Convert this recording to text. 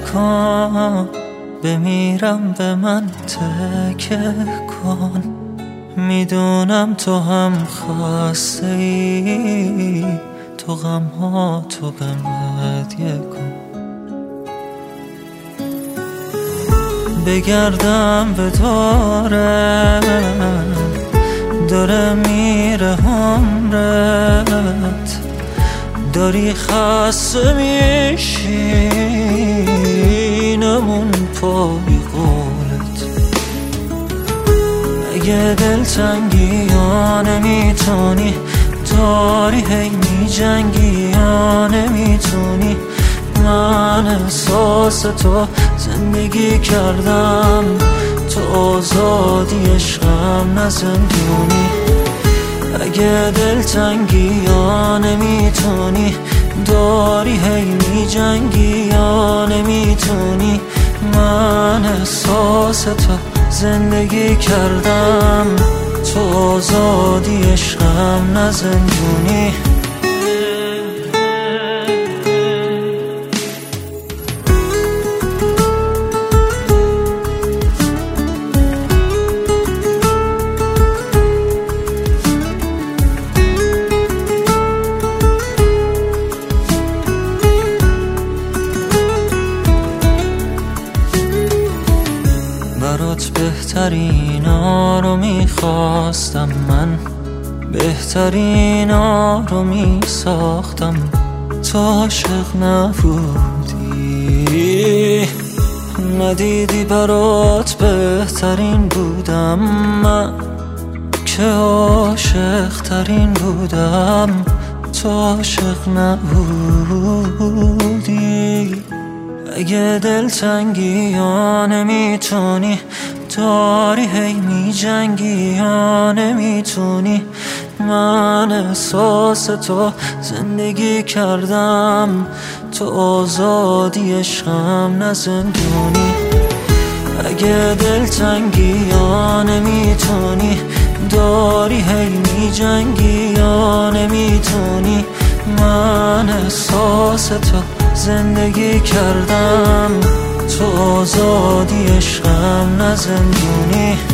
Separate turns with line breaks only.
نکن، بمیرم به من تکه کن. میدونم تو هم خسته ای، تو غم ها تو بهم هدیه کن. بگردم به داره میره عمرت، داری خسته میشی نمون پای قولت. اگه دلتنگی یا نمیتونی، داری هی میجنگی یا نمیتونی. من احساس تو زندگی کردم، تو آزادی عشقم نه زندونی. اگه دلتنگی یا نمیتونی، داری هی میجنگی یا نمیتونی. من احساس تو زندگی کردم، تو آزادی عشقم نه زندونی. برات بهترین ها رو میخواستم، من بهترین ها رو میساختم. تو عاشق نبودی، ندیدی برات بهترین بودم. من که عاشق ترین بودم، تو عاشق نبودی. اگه دلتنگی یا نمیتونی، داری هی میجنگی یا نمیتونی. من احساس تو زندگی کردم، تو آزادی عشقم نه زندونی. اگه دلتنگی یا نمیتونی، داری هی میجنگی یا نمیتونی. من احساس تو زندگی کردم، تو آزادی عشقم نه زندونی.